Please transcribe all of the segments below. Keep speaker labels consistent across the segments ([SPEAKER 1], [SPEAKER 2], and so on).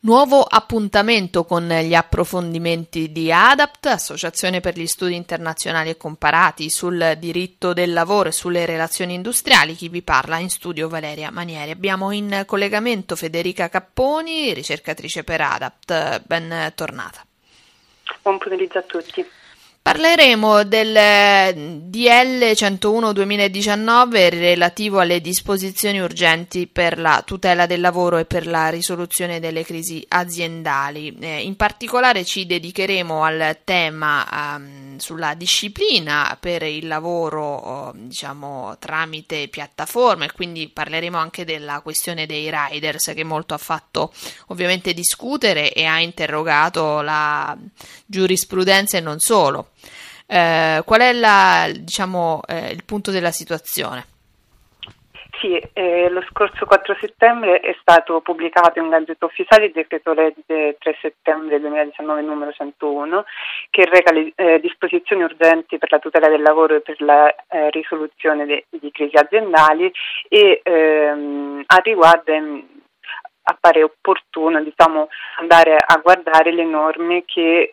[SPEAKER 1] Nuovo appuntamento con gli approfondimenti di ADAPT, Associazione per gli Studi Internazionali e Comparati sul diritto del lavoro e sulle relazioni industriali. Chi vi parla in studio Valeria Manieri. Abbiamo in collegamento Federica Capponi, ricercatrice per ADAPT. Ben tornata.
[SPEAKER 2] Buon pomeriggio a tutti.
[SPEAKER 1] Parleremo del DL 101/2019 relativo alle disposizioni urgenti per la tutela del lavoro e per la risoluzione delle crisi aziendali. In particolare ci dedicheremo al tema sulla disciplina per il lavoro, tramite piattaforme, quindi parleremo anche della questione dei riders che molto ha fatto ovviamente discutere e ha interrogato la giurisprudenza e non solo. Qual è il punto della situazione?
[SPEAKER 2] Sì, lo scorso 4 settembre è stato pubblicato in Gazzetta Ufficiale il decreto legge 3 settembre 2019 numero 101 che reca le disposizioni urgenti per la tutela del lavoro e per la risoluzione di crisi aziendali e a riguardo appare opportuno andare a guardare le norme che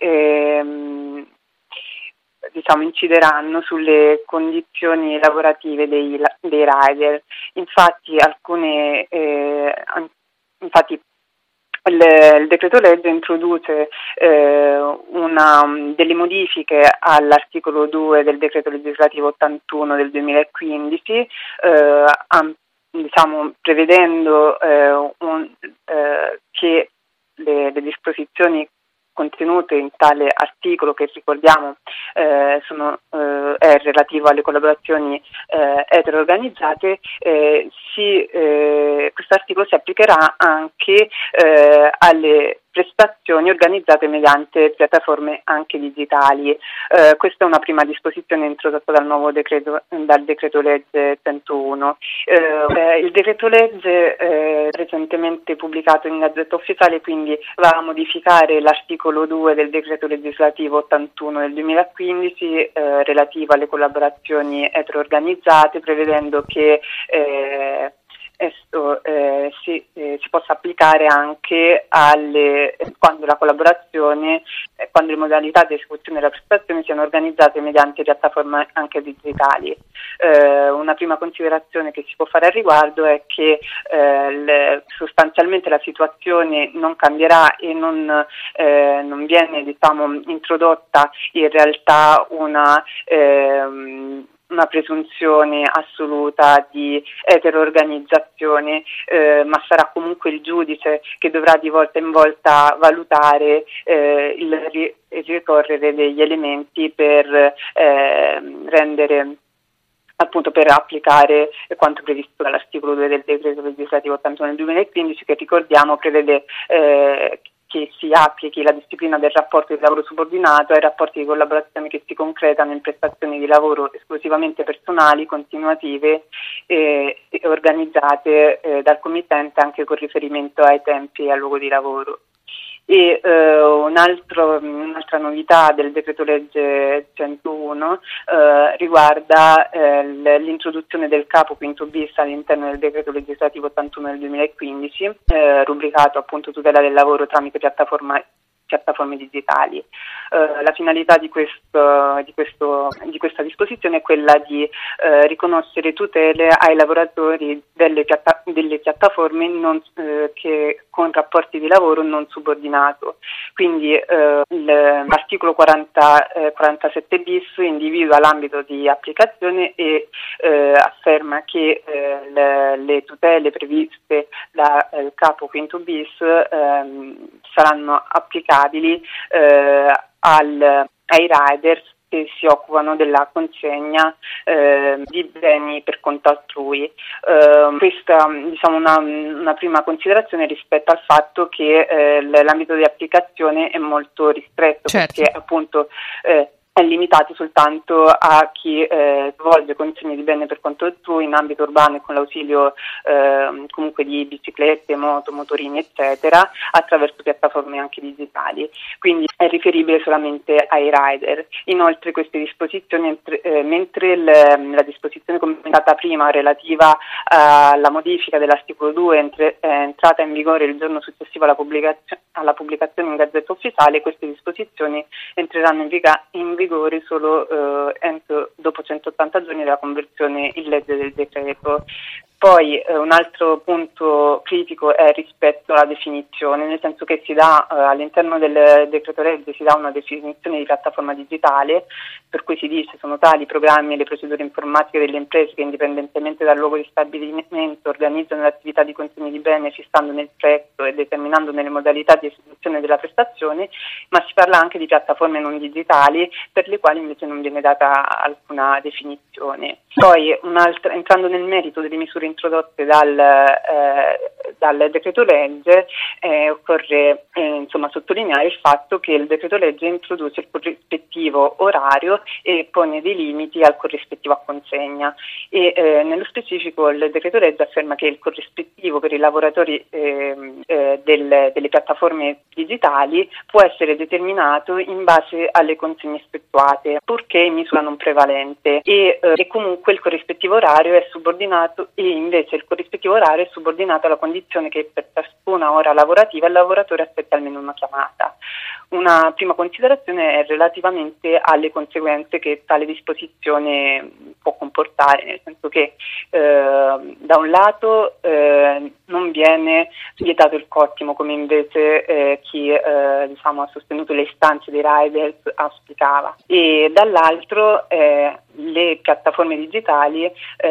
[SPEAKER 2] incideranno sulle condizioni lavorative dei rider. Infatti il decreto legge introduce delle modifiche all'articolo 2 del decreto legislativo 81 del 2015, prevedendo che le disposizioni contenute in tale articolo, che ricordiamo è relativo alle collaborazioni eteroorganizzate, questo articolo si applicherà anche alle prestazioni organizzate mediante piattaforme anche digitali. Questa è una prima disposizione introdotta dal decreto legge 101. Il decreto legge recentemente pubblicato in Gazzetta Ufficiale quindi va a modificare l'articolo 2 del decreto legislativo 81 del 2015 relativo alle collaborazioni eteroorganizzate, prevedendo che esso si possa applicare anche quando le modalità di esecuzione della prestazione siano organizzate mediante piattaforme anche digitali. Una prima considerazione che si può fare al riguardo è che sostanzialmente la situazione non cambierà e non viene introdotta in realtà una presunzione assoluta di eteroorganizzazione, ma sarà comunque il giudice che dovrà di volta in volta valutare il ricorrere degli elementi per per applicare quanto previsto dall'articolo 2 del decreto legislativo 81 del 2015, che ricordiamo prevede che si applichi la disciplina del rapporto di lavoro subordinato ai rapporti di collaborazione che si concretano in prestazioni di lavoro esclusivamente personali, continuative e organizzate dal committente anche con riferimento ai tempi e al luogo di lavoro. E un'altra novità del decreto legge 101 riguarda l'introduzione del capo quinto bis all'interno del decreto legislativo 81 del 2015, rubricato appunto tutela del lavoro tramite piattaforme digitali. La finalità di questa disposizione è quella di riconoscere tutele ai lavoratori delle piattaforme che con rapporti di lavoro non subordinato. Quindi l'articolo 47 bis individua l'ambito di applicazione e afferma che le tutele previste dal capo quinto bis saranno applicabili ai riders che si occupano della consegna di beni per conto altrui. Questa una prima considerazione rispetto al fatto che l'ambito di applicazione è molto ristretto,
[SPEAKER 1] certo.
[SPEAKER 2] Perché appunto è limitato soltanto a chi svolge consegne di bene per conto altrui in ambito urbano e con l'ausilio comunque di biciclette, motorini eccetera, attraverso piattaforme anche digitali, quindi è riferibile solamente ai rider. Inoltre queste disposizioni, mentre la disposizione commentata prima relativa alla modifica dell'articolo 2 è entrata in vigore il giorno successivo alla pubblicazione in Gazzetta Ufficiale, queste disposizioni entreranno in vigore solo dopo 180 giorni dalla conversione in legge del decreto. Poi un altro punto critico è rispetto alla definizione, nel senso che si dà all'interno del decreto legge si dà una definizione di piattaforma digitale, per cui si dice sono tali i programmi e le procedure informatiche delle imprese che indipendentemente dal luogo di stabilimento organizzano l'attività di consegna di bene fissandone il prezzo e determinandone le modalità di esecuzione della prestazione, ma si parla anche di piattaforme non digitali per le quali invece non viene data alcuna definizione. Poi entrando nel merito delle misure introdotte dal decreto legge, occorre sottolineare il fatto che il decreto legge introduce il corrispettivo orario e pone dei limiti al corrispettivo a consegna e nello specifico il decreto legge afferma che il corrispettivo per i lavoratori delle piattaforme digitali può essere determinato in base alle consegne effettuate, purché in misura non prevalente e comunque il corrispettivo orario è subordinato invece il corrispettivo orario è subordinato alla condizione che per ciascuna ora lavorativa il lavoratore aspetti almeno una chiamata. Una prima considerazione è relativamente alle conseguenze che tale disposizione può comportare, nel senso che da un lato non viene vietato il cottimo come invece chi ha sostenuto le istanze dei riders auspicava, e dall'altro le piattaforme digitali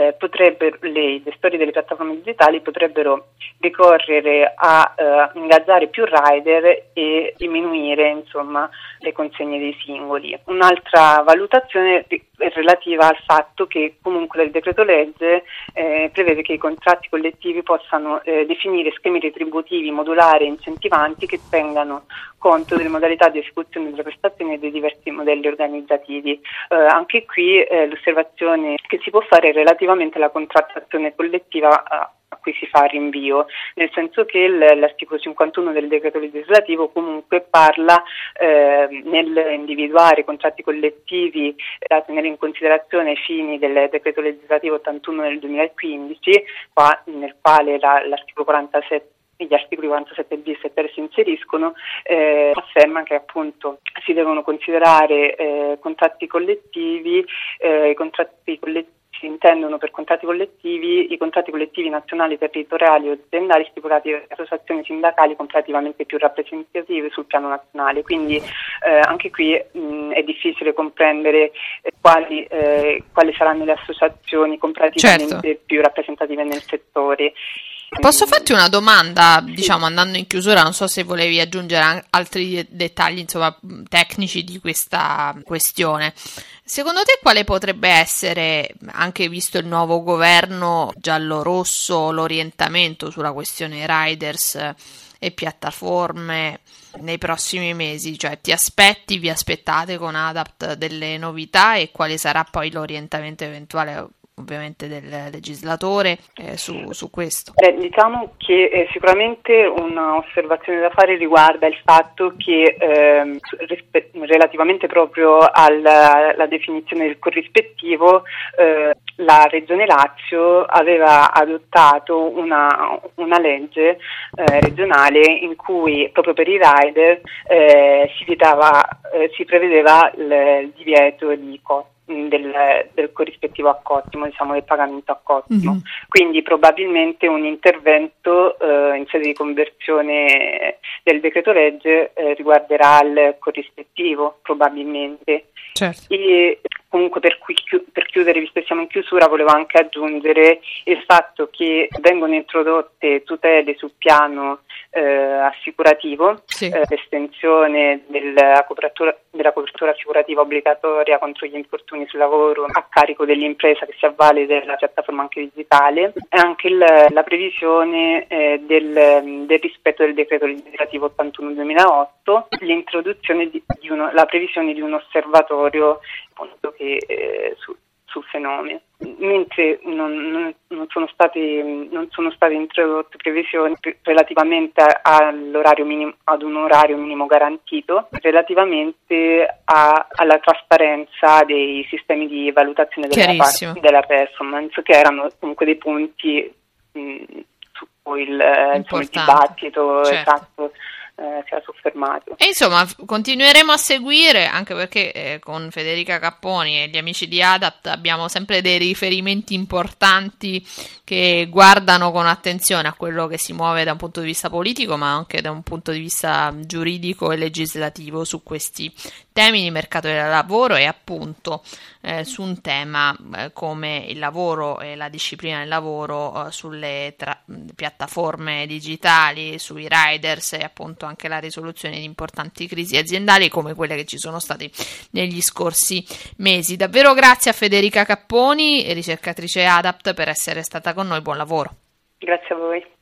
[SPEAKER 2] i gestori delle piattaforme digitali potrebbero ricorrere a ingaggiare più rider e diminuire le consegne dei singoli. Un'altra valutazione è relativa al fatto che comunque il decreto legge prevede che i contratti collettivi possano definire schemi retributivi modulari e incentivanti che tengano conto delle modalità di esecuzione delle prestazioni e dei diversi modelli organizzativi. Anche qui l'osservazione che si può fare è relativamente alla contrattazione collettiva a cui si fa rinvio, nel senso che l'articolo 51 del decreto legislativo comunque parla nell'individuare i contratti collettivi da tenere in considerazione ai fini del decreto legislativo 81 del 2015, nel quale l'articolo 47 gli articoli 47 bis e ter si inseriscono, afferma che appunto si devono considerare contratti collettivi, si intendono per contratti collettivi i contratti collettivi nazionali, territoriali o aziendali stipulati da associazioni sindacali comparativamente più rappresentative sul piano nazionale. Quindi anche qui è difficile comprendere quali saranno le associazioni comparativamente più rappresentative nel settore.
[SPEAKER 1] Posso farti una domanda, andando in chiusura, non so se volevi aggiungere altri dettagli, tecnici di questa questione. Secondo te quale potrebbe essere, anche visto il nuovo governo giallo-rosso, l'orientamento sulla questione riders e piattaforme nei prossimi mesi? Cioè, vi aspettate con ADAPT delle novità e quale sarà poi l'orientamento eventuale ovviamente del legislatore su questo?
[SPEAKER 2] Diciamo che sicuramente un'osservazione da fare riguarda il fatto che relativamente proprio alla definizione del corrispettivo la Regione Lazio aveva adottato una legge regionale in cui proprio per i rider si prevedeva il divieto del corrispettivo a cottimo, del pagamento a cottimo. Mm-hmm. Quindi probabilmente un intervento in sede di conversione del decreto legge riguarderà il corrispettivo, probabilmente.
[SPEAKER 1] Certo.
[SPEAKER 2] E comunque per chiudere, visto che siamo in chiusura, volevo anche aggiungere il fatto che vengono introdotte tutele sul piano assicurativo,
[SPEAKER 1] sì.
[SPEAKER 2] L'estensione della copertura assicurativa obbligatoria contro gli infortuni sul lavoro a carico dell'impresa che si avvale della piattaforma anche digitale, e anche la previsione del rispetto del decreto legislativo 81/2008, l'introduzione la previsione di un osservatorio appunto che sul fenomeno, mentre non sono state introdotte previsioni relativamente ad un orario minimo garantito, relativamente alla trasparenza dei sistemi di valutazione della performance, che erano comunque dei punti su cui il dibattito,
[SPEAKER 1] certo,
[SPEAKER 2] esatto, si era soffermato.
[SPEAKER 1] E insomma, continueremo a seguire, anche perché con Federica Capponi e gli amici di ADAPT abbiamo sempre dei riferimenti importanti che guardano con attenzione a quello che si muove da un punto di vista politico, ma anche da un punto di vista giuridico e legislativo su questi temi di mercato del lavoro, e appunto su un tema come il lavoro e la disciplina del lavoro sulle piattaforme digitali, sui riders, e appunto anche la risoluzione di importanti crisi aziendali come quelle che ci sono state negli scorsi mesi. Davvero grazie a Federica Capponi, ricercatrice ADAPT, per essere stata con noi. Buon lavoro.
[SPEAKER 2] Grazie a voi.